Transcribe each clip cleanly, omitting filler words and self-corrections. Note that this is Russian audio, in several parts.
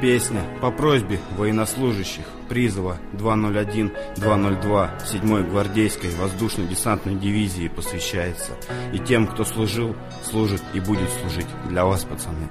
песня по просьбе военнослужащих призыва 201-202 7-й гвардейской воздушно-десантной дивизии посвящается и тем, кто служил, служит и будет служить для вас, пацаны.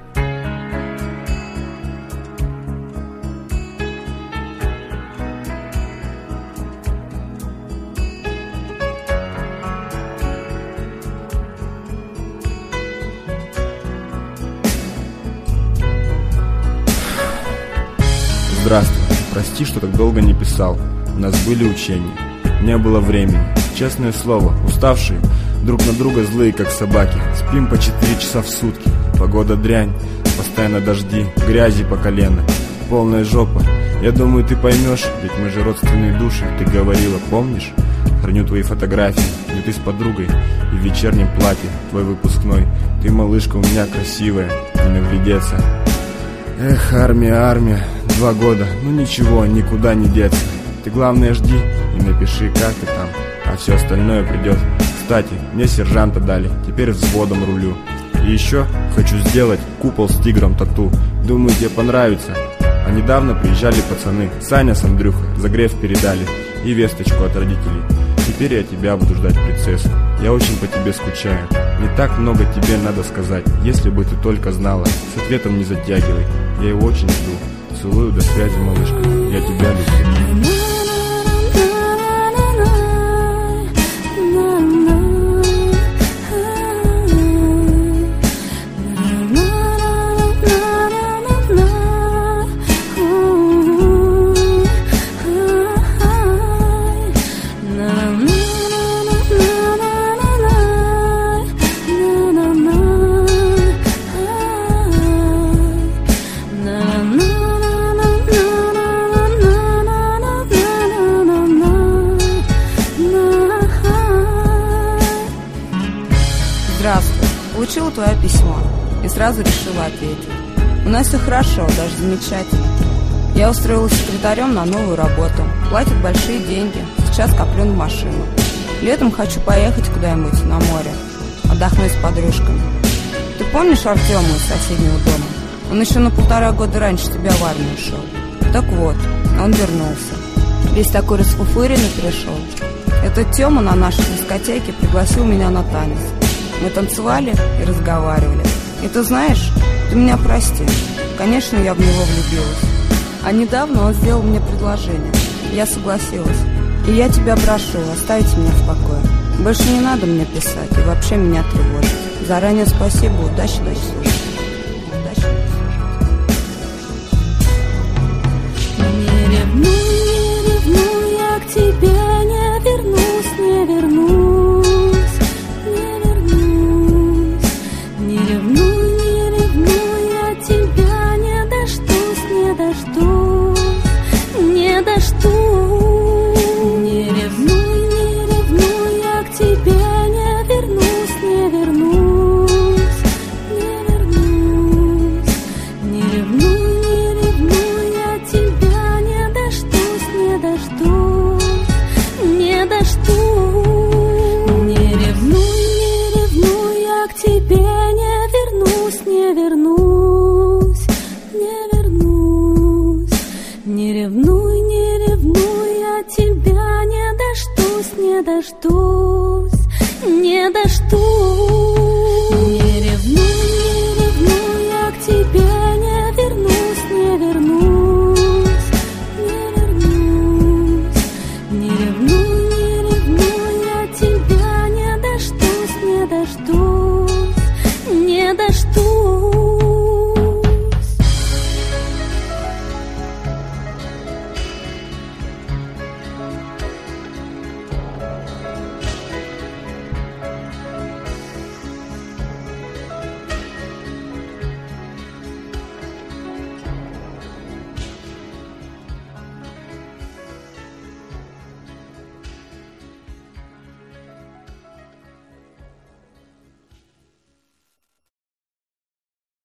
Здравствуй, прости, что так долго не писал. У нас были учения, не было времени. Честное слово, уставшие, друг на друга злые, как собаки. Спим по 4 часа в сутки, погода дрянь, постоянно дожди, грязи по колено, полная жопа. Я думаю, ты поймешь, ведь мы же родственные души. Ты говорила, помнишь? Храню твои фотографии, где ты с подругой и в вечернем платье, твой выпускной. Ты, малышка, у меня красивая, не наглядеться. Эх, армия, 2 года, ну ничего, никуда не деться. Ты главное жди и напиши, как ты там, а все остальное придет. Кстати, мне сержанта дали, теперь взводом рулю. И еще хочу сделать купол с тигром тату. Думаю, тебе понравится. А недавно приезжали пацаны, Саня с Андрюхой, загрев передали и весточку от родителей. Теперь я тебя буду ждать, принцесса. Я очень по тебе скучаю. Не так много тебе надо сказать. Если бы ты только знала. С ответом не затягивай. Я его очень жду. Целую, до связи, малышка. Я тебя люблю. Здравствуй. Получила твое письмо и сразу решила ответить. У нас все хорошо, даже замечательно. Я устроилась секретарем на новую работу. Платят большие деньги. Сейчас коплю на машину. Летом хочу поехать куда-нибудь на море, отдохнуть с подружками. Ты помнишь Артема из соседнего дома? Он еще на 1,5 года раньше тебя в армию ушел. Так вот, он вернулся. Весь такой расфуфыренный пришел. Этот Тема на нашей дискотеке пригласил меня на танец. Мы танцевали и разговаривали. И ты знаешь, ты меня прости. Конечно, я в него влюбилась. А недавно он сделал мне предложение. Я согласилась. И я тебя прошу, оставить меня в покое. Больше не надо мне писать и вообще меня тревожить. Заранее спасибо, удачи служить. Не ревнуй, я к тебе не вернусь. Не ревнуй, я тебя не дождусь. Не ревнуй, я к тебе не вернусь. Не ревнуй, я тебя не дождусь. Не ревнуй, я к тебе